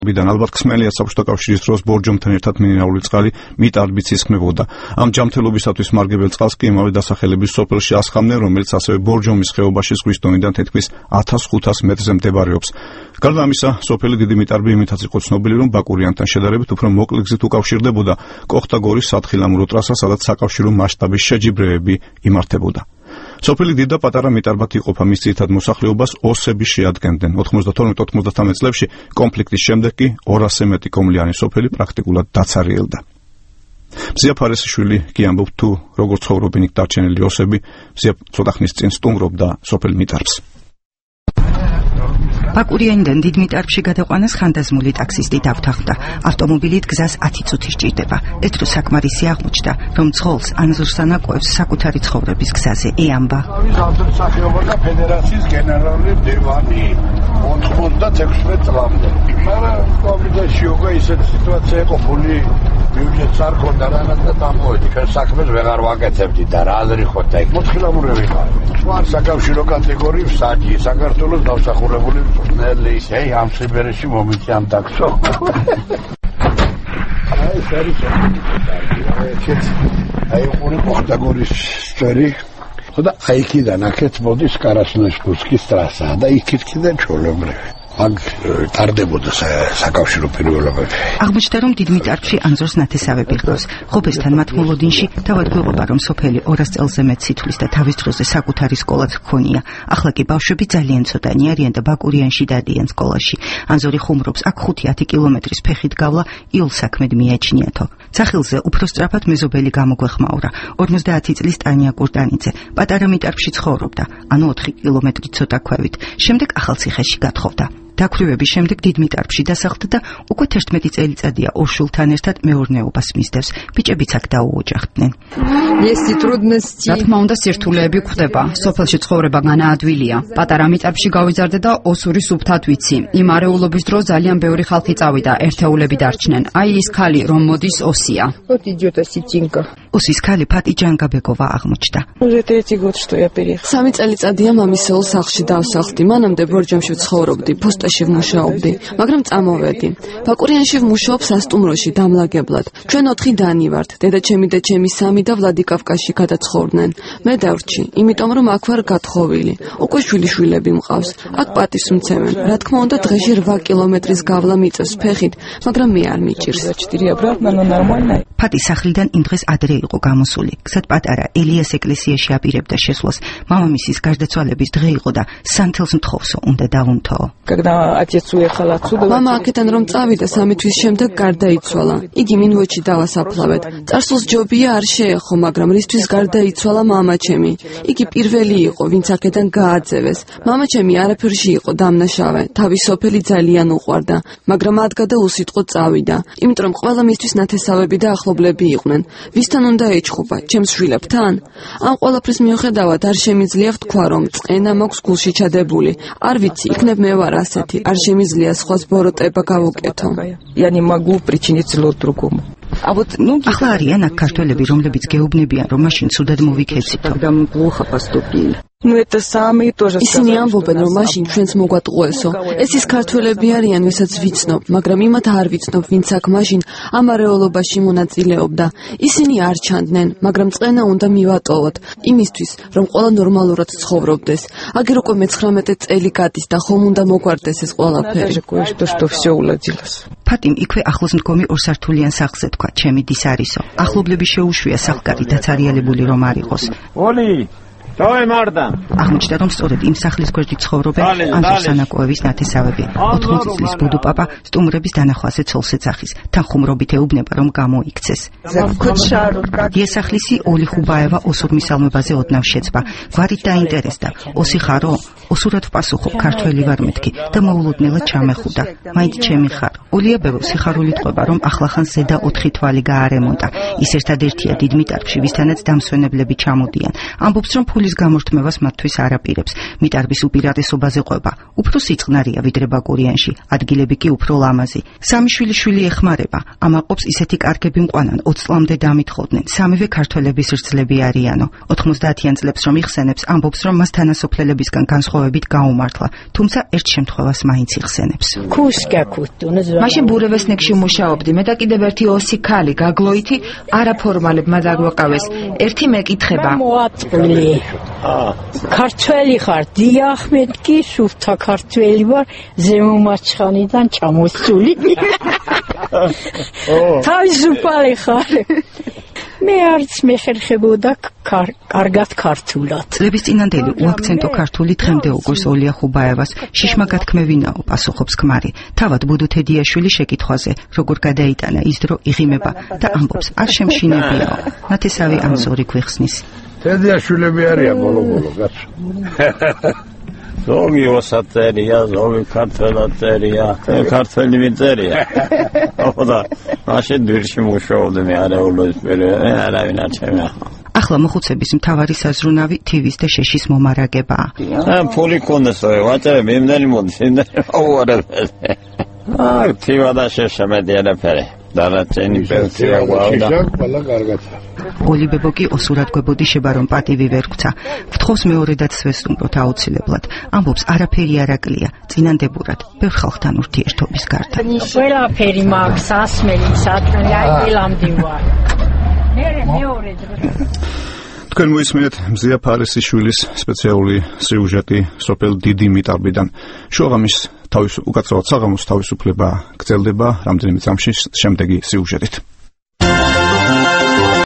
ბიდან ალბათ ხსმელია საბჭოთა კავშირის დროს ბორჯომთან ერთად მინერალური წყალი მიტარბიც ისხმებოდა. ამ ჯამთელობისათვის მარგებელ წყალს კი იმავე დასახელების სოფელში ასხამდნენ, რომელიც ასევე ბორჯომის ხეობაში ზღვის დონიდან თითქმის 1500 მეტრზე მდებარეობს. გარდა ამისა, სოფელი დიდი მიტარბი იმითაც იყო ცნობილი, რომ ბაკურიანთან შედარებით უფრო მოკლე გზით უკავშირდებოდა კოხტაგორის სათხილამურო ტრასას, სადაც საკავშირო მასშტაბის შეჯიბრებები იმართებოდა. სოფელი დიდ და პატარა მიტარბად იყოფა, მის ძირითად მოსახლეობას ოსები შეადგენდნენ. 92-93 წლებში კონფლიქტის შემდეგ კი 200-ზე მეტი კომლიანი სოფელი პრაქტიკულად დაცარიელდა. მზია ფარესიშვილი კი ამბობს, თუ როგორ ცხოვრობენ იქ დარჩენილი ოსები, მზია ცოტა ხნის წინ სტუმრობდა სოფელ მიტარბს. ბაკურიანიდან დიდ მიტარბში გადაყვანას ხანდაზმული ტაქსისტი დავთანხმდა. ავტომობილით გზას 10 წუთი სჭირდება. ეს დრო საკმარისი აღმოჩნდა, რომ ძღოლს ანზორს ანაკოებს საკუთარი ცხოვრების გზაზე ეამბა. სახელმწიფო და ფედერაციის გენერალური მდივანი 96 წლამდე. მაგრამ კომიტეტში უკვე ისეთი სიტუაცია იყო, ფული ბიუჯეტს არ ქონდა რაღაც და დამოედი. ჩვენ საქმეს ვეღარ ვაკეთებდით და რა აზრი ხოთა იქ. მოთხილამურები ხარ. სხვა საკავშირო კატეგორიის საჯი, საქართველოს დამსახურებული მწვრთნელი. აი ამ სიბერეში მომიწიან დაქსო. აი სერიოზი. აი ორი კატეგორიის წერი. ხოდა აი იქიდან აქეთ მოდის კარასნოეს-კურსკის ტრასა და იქით კიდე ჩოლომრევი. მაგ ტარდებოდა საკავშირო პირველობები. აღმოჩნდა, რომ დიდ მიტარბში ანზორს ნათესავები ჰყავს. ღობესთან მათ მოლოდინში თავად გვეღობა, რომ სოფელი 200 წელზე მეტ სითვლის და თავის დროზე საკუთარი სკოლაც ჰქონია. ახლა კი ბავშვები ძალიან ცოტანი არიან და ბაკურიანში დადიან სკოლაში. ანზორი ხუმრობს, აქ 5-10 კილომეტრის ფეხით გავლა იოლ საქმედ მიაჩნიათო. სახილზე უფრო სწრაფად მეზობელი გამოგვეხმაურა. 50 წლის ტანია კურტანიძე. პატარა მიტარბში ცხოვრობდა, ანუ 4 კილომეტრი ცოტა ქვევით. შემდეგ ახალციხეში გათხოვდა. დაქვრივების შემდეგ დიდ მიტარბში დასახლდა და უკვე 11 წელიწადია ორშულთან ერთად მეურნეობას მისდევს. ბიჭებიც აქ დაუოჯახდნენ. რა თქმა უნდა, სირთულეები გვხვდება. სოფელში ცხოვრება განაადვილია. პატარა მიტარბში გავიზარდე და ოსური სუფთად ვიცი. იმ არეულობის დროს ძალიან ბევრი ხალხი წავიდა, ერთეულები დარჩნენ. აი ის ქალი, რომ მოდის ოსია. ოსის ქალი ფატი ჯანგაბეკოვა აღმოჩნდა. 3 წელიწადია მამისეულ სახლში დავსახლდი. მანამდე ბორჯომში ვცხოვრობდი. პოსტაში ვმუშაობდი, მაგრამ წამოვედი. ბაკურიანში ვმუშაობ სასტუმროში დამლაგებლად. ჩვენ 4 დანი ვართ. დედაჩემი და ჩემი 3 და ვლადიკავკაზში გადაცხოვრდნენ. მე დავრჩი, იმიტომ რომ აქ ვარ გათხოვილი. უკვე შვილიშვილები მყავს. აქ პატივს მცემენ. რა თქმა უნდა, დღეში 8 კილომეტრის გავლა მიწევს ფეხით, მაგრამ მე არ მიჭირს. ფატი სახლიდან იმ დღეს ადრე იყო გამოსული. გზად პატარა ელიას ეკლესიაში აპირებდა შესვლას. მამამისის გარდაცვალების დღე იყო და სანთელს მთხოვსო უნდა დაუნთოო. მამა აქედან რომ წავიდა 3 თვის შემდეგ გარდაიცვალა. იგი მინვოჩი დავასაფლავეთ. წარსულს ჯობია არ შეეხო, მაგრამ რისთვის გარდაიცვალა მამაჩემი. იგი პირველი იყო, ვინც აქედან გააძევეს. მამაჩემი არაფერში იყო დამნაშავე. თავის სოფელი ძალიან უყვარდა, მაგრამ ადგა უსიტყვო წავიდა. იმიტომ რომ ყველა მისთვის ნათესავები და ახლობლები იყვნენ. ვისთან უნდა ეჩხუბა? ჩემს შვილებთან? ამ ყველაფრის მიუხედავად არ შემიძლია ვთქვა, რომ წენა მაქვს გულში ჩადებული. არ ვიცი, იქნებ მე ვარ ასეთი, არ შემიძლია სხვას ბოროტება გავუკეთო. ახლა არიან აქ ქართველები, რომლებიც გეუბნებიან, რომ მაშინ ცუდად მოვიქეცითო. ისინი ამბობენ, რომ მაშინ ჩვენც მოგვატყუესო. ეს ის ქართველები არიან, ვისაც ვიცნობ, მაგრამ იმათ არ ვიცნობ, ვინც აქ მაშინ ამ არეულობაში მონაწილეობდა. ისინი არ ჩანდნენ, მაგრამ წენა უნდა მივატოვოთ, იმისთვის, რომ ყველა ნორმალურად ცხოვრობდეს. აგერ უკვე 19 წელი გადის და ხომ უნდა მოგვარდეს ეს ყველაფერი. ფატიმ იქვე ახლოს მდგომი ორსართულიან სახლზე თქვა, ჩემი დის არისო. ახლობლები შეუშვია სახლკარი დაცარიელებული რომ არ იყოს. აღმოჩნდა, რომ სწორედ იმ სახლის გვერდით ცხოვრობენ ანზორ სანაკოევის ნათესავები. 80 წლის ბუდუპაპა სტუმრების დანახვაზე ცოლს ეძახის. თან ხუმრობით ეუბნება, რომ გამოიქცეს. იესახლისი ოლი ხუბაევა ოსურ მისალმებაზე ოდნავ შეცბა. გვარით დაინტერესდა. ოსი ხარო? ოსურად ვპასუხობ, ქართველი ვარ მეთქი და მოულოდნელად ჩამეხუდა. მაინც ჩემი ხარ. ოლიაბევ სიხარული ტყვება, რომ ახლახან ზედა 4 თვალი გაარემონტა. ის ერთადერთია დიდ მიტარბში, ვისთანაც დამსვენებლები ჩამოდიან. ამბობს, რომ ფულის გამორთმევას მათთვის არ აპირებს. მიტარბის უპირატესობაზე ყვება. უფრო სიწყნარია ვიდრე ბაკურიანში, ადგილები კი უფრო ლამაზი. 3 შვილი ეხმარება. ამაყობს ისეთი კარგები მყვანან 20 წლამდე დამითხოვდნენ. 3-ვე ქართველების რძლები არიანო. 90-იან წლებს რომ იხსენებს, ამბობს, რომ მას თანასოფლელებისგან განსხვავებული ურთიერთობებით გაუმართლა, თუმცა ერთ შემთხვევას მაინც იხსენებს. მაშინ ბურევესნიკში მუშაობდი, მე და კიდევ ერთი ოსი ქალი გაგლოითი არაფორმალებმა დაგვეყავეს. ერთი მეკითხება. ქართველი ხარ, დიახ, მეთქი, სუფთა ქართველი ვარ, ზემომარცხნიდან ჩამოსული. თავისუფალი ხარ. მე არც მეხერხებოდა კარგად ქართულად. წლების წინანდელი უაქცენტო ქართული დღემდე უგურს ოლია ხუბაევას შიშმა გათქმევინაო პასუხობს ქმარი. თავად ბუდუ თედიაშვილი შეკითხვაზე, როგორ გადაიტანა ის დრო იღიმება და ამბობს, არ შემშინებიაო. ნათესავი ამ ზორი გვიხსნის. თედიაშვილები არიან ბოლო-ბოლო, კაცო. ზოგი ოსატერია, ზოგი ქართველატერია, ქართველი მიწერია. აბა, მაშინ დირში მუშაობდი მე არეულობის პერიოდში, არავინ არ ჩემია. ახლა მოხუცების მთავარი საზრუნავი თივის და შეშის მომარაგებაა. ფული კონდეს, ვაჭრები, იმდენი მოდის, იმდენი უარებს. თივა და შეშა მედი არაფერი. დანარჩენი პენსია გვაქვს. ყველა კარგად. ოლიბებო კი ოსურათგვებოდი შევა რომ პატივი ვერ გცა. ვთხოვს მეორედაც ვესტუმროთ აუცილებლად. ამბობს არაფერი არ აკლია, წინანდებურად, ბევრ ხალხთან ურთიერთობის გარდა. ყველაფერი მაქვს, ასმელი, სათნელი, ელამდი ვარ. მეორე თქვენ მოისმინეთ მზია ფარისიშვილის სპეციალური სიუჟეტი სოფელ დიდი მიტარბიდან. შუაღამის უკაცრავად საღამოს თავისუფლება გრძელდება რამდენიმე წამში შემდეგი სიუჟეტით.